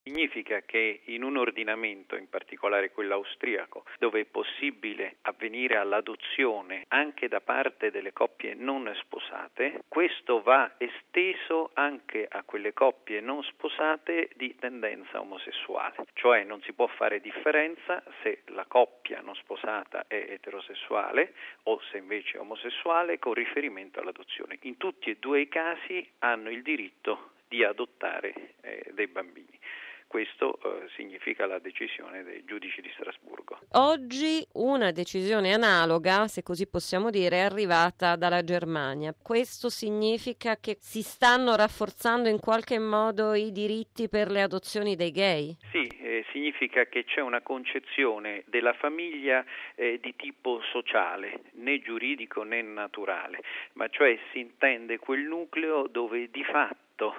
Significa che in un ordinamento, in particolare quello austriaco, dove è possibile avvenire all'adozione anche da parte delle coppie non sposate, questo va esteso anche a quelle coppie non sposate di tendenza omosessuale, cioè non si può fare differenza se la coppia non sposata è eterosessuale o se invece è omosessuale con riferimento all'adozione. In tutti e due i casi hanno il diritto di adottare dei bambini. Questo significa la decisione dei giudici di Strasburgo. Oggi una decisione analoga, se così possiamo dire, è arrivata dalla Germania. Questo significa che si stanno rafforzando in qualche modo i diritti per le adozioni dei gay? Sì, significa che c'è una concezione della famiglia di tipo sociale, né giuridico né naturale, ma cioè si intende quel nucleo dove di fatto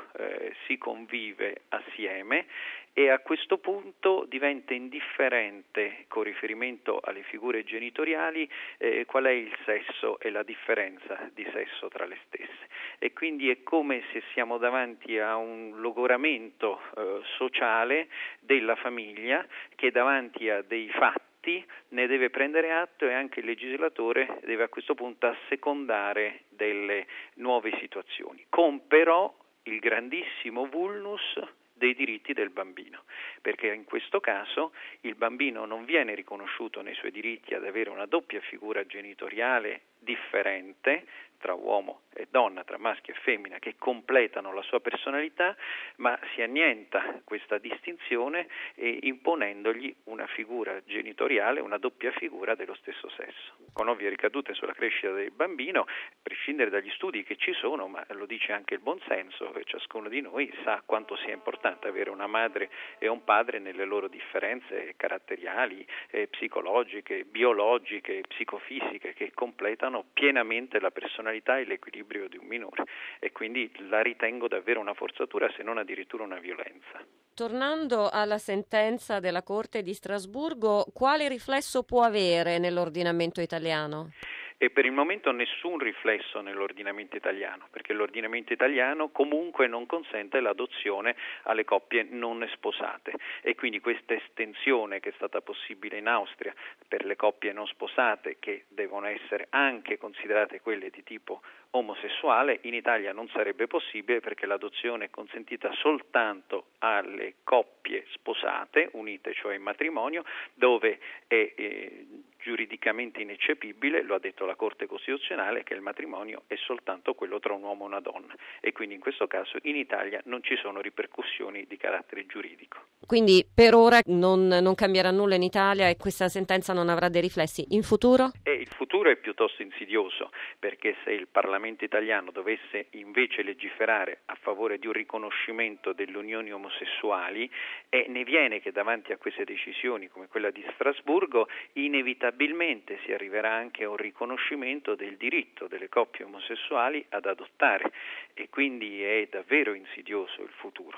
si convive assieme e a questo punto diventa indifferente con riferimento alle figure genitoriali qual è il sesso e la differenza di sesso tra le stesse, e quindi è come se siamo davanti a un logoramento sociale della famiglia che davanti a dei fatti ne deve prendere atto, e anche il legislatore deve a questo punto assecondare delle nuove situazioni, con però il grandissimo vulnus dei diritti del bambino, perché in questo caso il bambino non viene riconosciuto nei suoi diritti ad avere una doppia figura genitoriale differente tra uomo e donna, tra maschio e femmina, che completano la sua personalità, ma si annienta questa distinzione imponendogli una figura genitoriale, una doppia figura dello stesso sesso, con ovvie ricadute sulla crescita del bambino, a prescindere dagli studi che ci sono, ma lo dice anche il buonsenso, e ciascuno di noi sa quanto sia importante avere una madre e un padre nelle loro differenze caratteriali, psicologiche, biologiche, psicofisiche, che completano pienamente la personalità e l'equilibrio di un minore, e quindi la ritengo davvero una forzatura, se non addirittura una violenza. Tornando alla sentenza della Corte di Strasburgo, quale riflesso può avere nell'ordinamento italiano? E per il momento nessun riflesso nell'ordinamento italiano, perché l'ordinamento italiano comunque non consente l'adozione alle coppie non sposate, e quindi questa estensione che è stata possibile in Austria per le coppie non sposate, che devono essere anche considerate quelle di tipo omosessuale, in Italia non sarebbe possibile, perché l'adozione è consentita soltanto alle coppie sposate, unite cioè in matrimonio, dove è giuridicamente ineccepibile, lo ha detto la Corte Costituzionale, che il matrimonio è soltanto quello tra un uomo e una donna, e quindi in questo caso in Italia non ci sono ripercussioni di carattere giuridico. Quindi per ora non cambierà nulla in Italia e questa sentenza non avrà dei riflessi in futuro? E il futuro è piuttosto insidioso, perché se il Parlamento italiano dovesse invece legiferare a favore di un riconoscimento delle unioni omosessuali, ne viene che davanti a queste decisioni come quella di Strasburgo inevitabilmente si arriverà anche a un riconoscimento del diritto delle coppie omosessuali ad adottare, e quindi è davvero insidioso il futuro,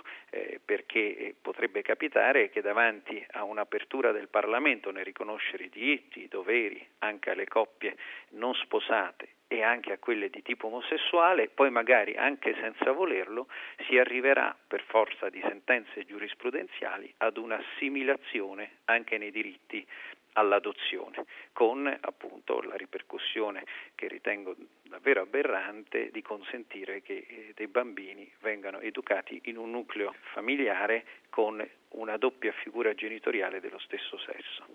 perché potrebbe capitare che davanti a un'apertura del Parlamento nel riconoscere i diritti, i doveri anche alle coppie non sposate e anche a quelle di tipo omosessuale, poi magari anche senza volerlo si arriverà per forza di sentenze giurisprudenziali ad un'assimilazione anche nei diritti all'adozione, con appunto la ripercussione che ritengo davvero aberrante di consentire che dei bambini vengano educati in un nucleo familiare con una doppia figura genitoriale dello stesso sesso.